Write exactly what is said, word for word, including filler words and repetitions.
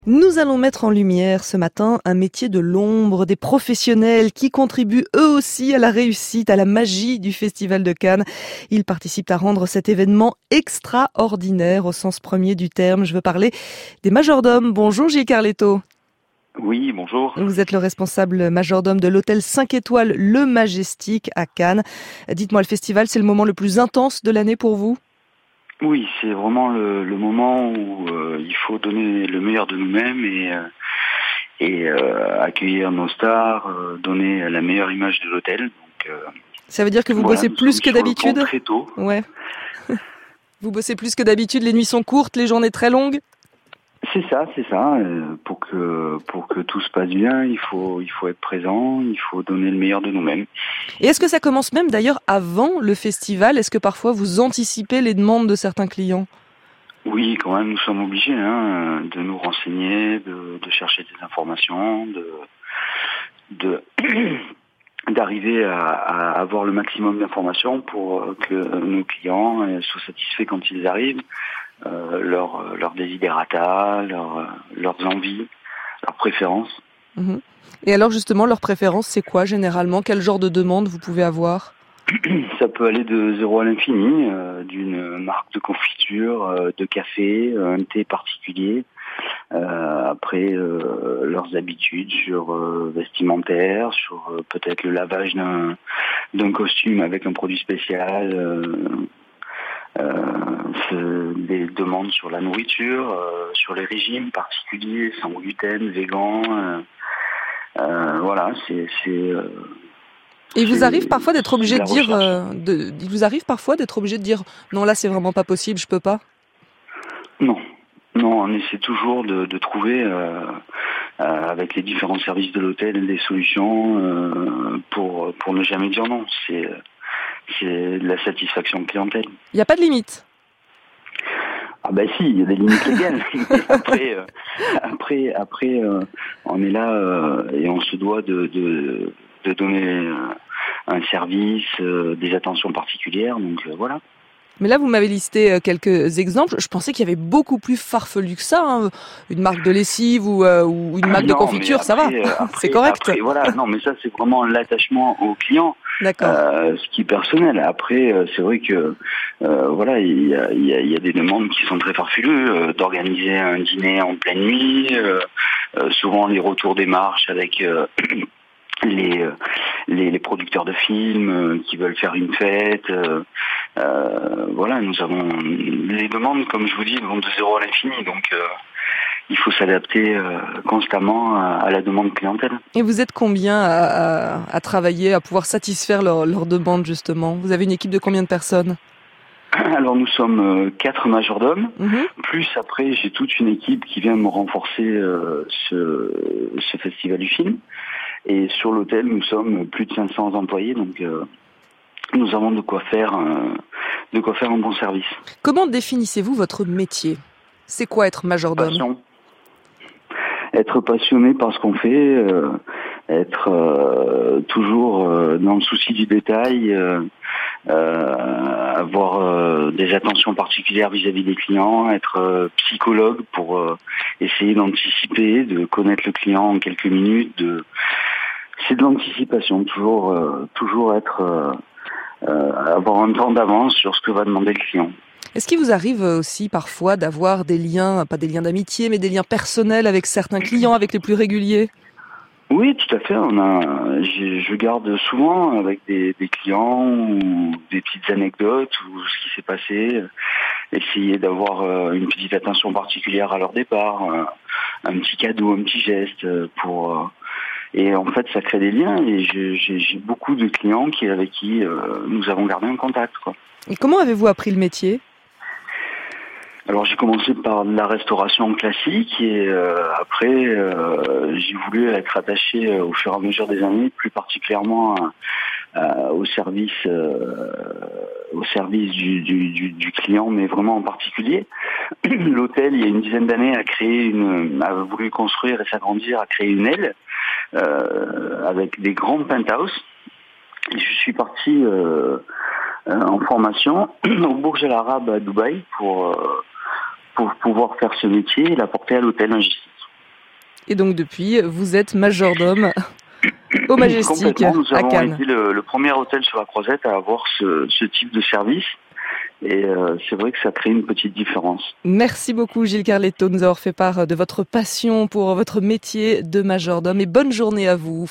Nous allons mettre en lumière ce matin un métier de l'ombre, des professionnels qui contribuent eux aussi à la réussite, à la magie du Festival de Cannes. Ils participent à rendre cet événement extraordinaire au sens premier du terme. Je veux parler des majordomes. Bonjour Gilles Carletto. Oui, bonjour. Vous êtes le responsable majordome de l'hôtel cinq étoiles Le Majestic à Cannes. Dites-moi, le festival, c'est le moment le plus intense de l'année pour vous ? Oui, c'est vraiment le, le moment où euh, il faut donner le meilleur de nous-mêmes et, euh, et euh, accueillir nos stars, euh, donner la meilleure image de l'hôtel. Donc, euh, Ça veut dire que vous voilà, bossez plus que d'habitude ? Très tôt. Ouais. Vous bossez plus que d'habitude, les nuits sont courtes, les journées très longues ? C'est ça, c'est ça. Euh, pour que pour que tout se passe bien, il faut il faut être présent, il faut donner le meilleur de nous-mêmes. Et est-ce que ça commence même d'ailleurs avant le festival ? Est-ce que parfois vous anticipez les demandes de certains clients ? Oui, quand même, nous sommes obligés hein, de nous renseigner, de, de chercher des informations, de de d'arriver à, à avoir le maximum d'informations pour que nos clients soient satisfaits quand ils arrivent. Euh, leurs leur desiderata, leur, leurs envies, leurs préférences. Mmh. Et alors justement, leurs préférences, c'est quoi généralement ? Quel genre de demande vous pouvez avoir ? Ça peut aller de zéro à l'infini, euh, d'une marque de confiture, euh, de café, un thé particulier. Euh, après, euh, leurs habitudes sur euh, vestimentaire, sur euh, peut-être le lavage d'un, d'un costume avec un produit spécial. Euh, Euh, des demandes sur la nourriture, euh, sur les régimes particuliers, sans gluten, végan, euh, euh, voilà, c'est... c'est euh, Et il vous arrive parfois d'être obligé de, de dire, euh, de, il vous arrive parfois d'être obligé de dire non là c'est vraiment pas possible, je peux pas. Non, non, on essaie toujours de, de trouver euh, euh, avec les différents services de l'hôtel des solutions euh, pour pour ne jamais dire non. C'est c'est de la satisfaction clientèle. Il n'y a pas de limite. Ah ben si, il y a des limites légales. après, euh, après, après, euh, on est là euh, et on se doit de de, de donner euh, un service, euh, des attentions particulières. Donc euh, voilà. Mais là, vous m'avez listé quelques exemples. Je pensais qu'il y avait beaucoup plus farfelu que ça. Hein. Une marque de lessive ou, euh, ou une marque non, de confiture, après, ça va. Après, c'est correct. Après, voilà, non, mais ça, c'est vraiment l'attachement au client. D'accord. Euh, ce qui est personnel. Après, euh, c'est vrai que euh, voilà, il y a, y, a, y a des demandes qui sont très farfelues, euh, d'organiser un dîner en pleine nuit, euh, euh, souvent les retours des marches avec euh, les, les les producteurs de films euh, qui veulent faire une fête. Euh, euh, voilà, nous avons les demandes, comme je vous dis, vont de zéro à l'infini, donc. Euh, Il faut s'adapter euh, constamment à, à la demande clientèle. Et vous êtes combien à, à, à travailler, à pouvoir satisfaire leurs leur demandes justement ? Vous avez une équipe de combien de personnes ? Alors nous sommes euh, quatre majordomes, mmh. plus après j'ai toute une équipe qui vient me renforcer euh, ce, ce festival du film. Et sur l'hôtel nous sommes plus de cinq cents employés, donc euh, nous avons de quoi faire, euh, de quoi faire un bon service. Comment définissez-vous votre métier ? C'est quoi être majordome ? Passion. Être passionné par ce qu'on fait, euh, être euh, toujours euh, dans le souci du détail, euh, euh, avoir euh, des attentions particulières vis-à-vis des clients, être euh, psychologue pour euh, essayer d'anticiper, de connaître le client en quelques minutes. De... C'est de l'anticipation, toujours, euh, toujours être, euh, euh, avoir un temps d'avance sur ce que va demander le client. Est-ce qu'il vous arrive aussi parfois d'avoir des liens, pas des liens d'amitié, mais des liens personnels avec certains clients, avec les plus réguliers ? Oui, tout à fait. On a, je, je garde souvent avec des, des clients ou des petites anecdotes ou ce qui s'est passé. Essayer d'avoir une petite attention particulière à leur départ, un petit cadeau, un petit geste pour. Et en fait, ça crée des liens. Et j'ai, j'ai beaucoup de clients qui avec qui nous avons gardé un contact, quoi. Et comment avez-vous appris le métier ? Alors j'ai commencé par la restauration classique et euh, après euh, j'ai voulu être attaché euh, au fur et à mesure des années, plus particulièrement euh, au service euh, au service du, du, du, du client, mais vraiment en particulier. L'hôtel, il y a une dizaine d'années, a créé une, a voulu construire et s'agrandir, a créé une aile euh, avec des grands penthouses. Et je suis parti euh, en formation au Burj Al Arab à Dubaï pour euh, pour pouvoir faire ce métier et l'apporter à l'hôtel logistique. Et donc depuis, vous êtes majordome au Majestic Nous à avons Cannes. été le, le premier hôtel sur la Croisette à avoir ce, ce type de service. Et euh, c'est vrai que ça crée une petite différence. Merci beaucoup Gilles Carletto de nous avoir fait part de votre passion pour votre métier de majordome et bonne journée à vous.